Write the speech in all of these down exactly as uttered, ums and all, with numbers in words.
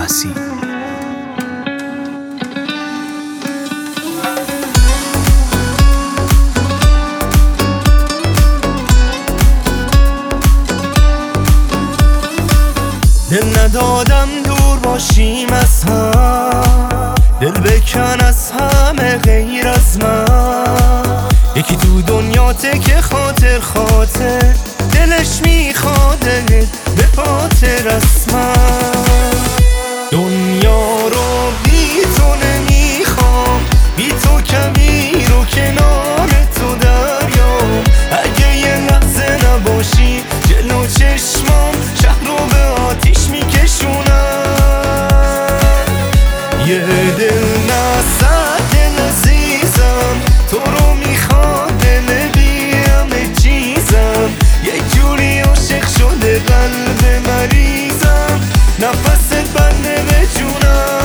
عباسی. دل ندادم دور باشیم از هم، دل بکن از همه غیر از من. یکی تو دنیاته که خاطر خاطر دلش میخواده به پاتر از من. دنیا رو بی تو نمیخوام، بی تو کویر و کنار تو دریام. اگه یه لحظه نباشی جلو چشمام، شهر رو به آتیش میکشونم. یه دل نه صد دل عزیزم، تو رو میخواد دل بی همه چیزم. یک جوری عاشق شده قلب مریضم، نفست بنده به جونم.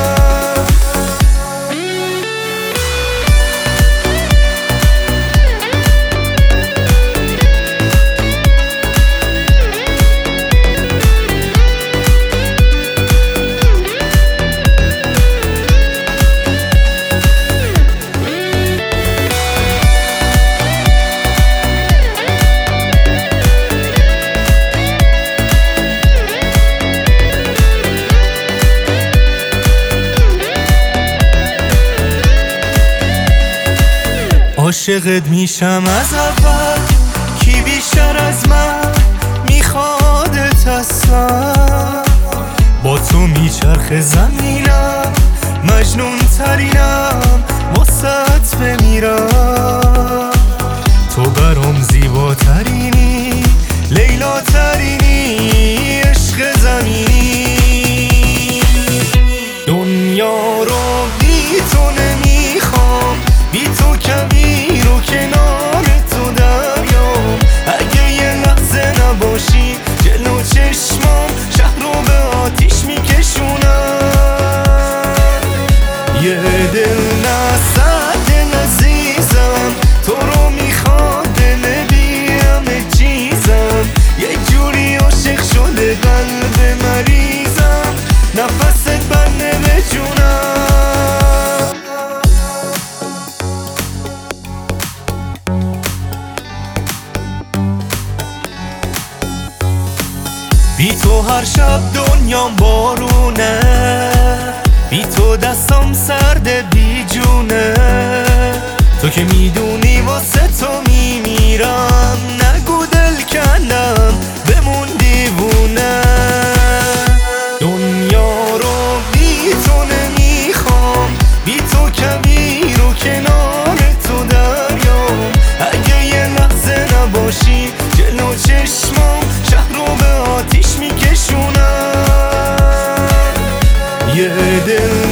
عاشقت میشم از اول، کی بیشتر از من میخوادت اصلا. با تو میچرخه زمینم، مجنون ترینم، واسط بمیرم. تو برام زیباترینی، لیلا ترینی، عشق زمینی. دنیا رو بی تو نمیخوام، بی تو کویر و کنار تو دریام. اگه یه لحظه نباشی جلو چشمام، شهر رو به آتیش میکشونم. یه دل نه صد دل عزیزم، تو رو میخواد دل بی همه چیزم. یک جوری عاشق شده قلب مریضم، نفست بنده به جونم. بی تو هر شب دنیام بارونه، بی تو دستام سرد بی جونه. تو که میدونی واسه تو میمیرم، نگو دل کندم بمون دیوونه. دنیا رو بی تو نمیخوام، بی تو کویر و کنار تو دریام. اگه یه لحظه نباشی جلو چشمام، شهر رو به آتیش میکشونم. یه دل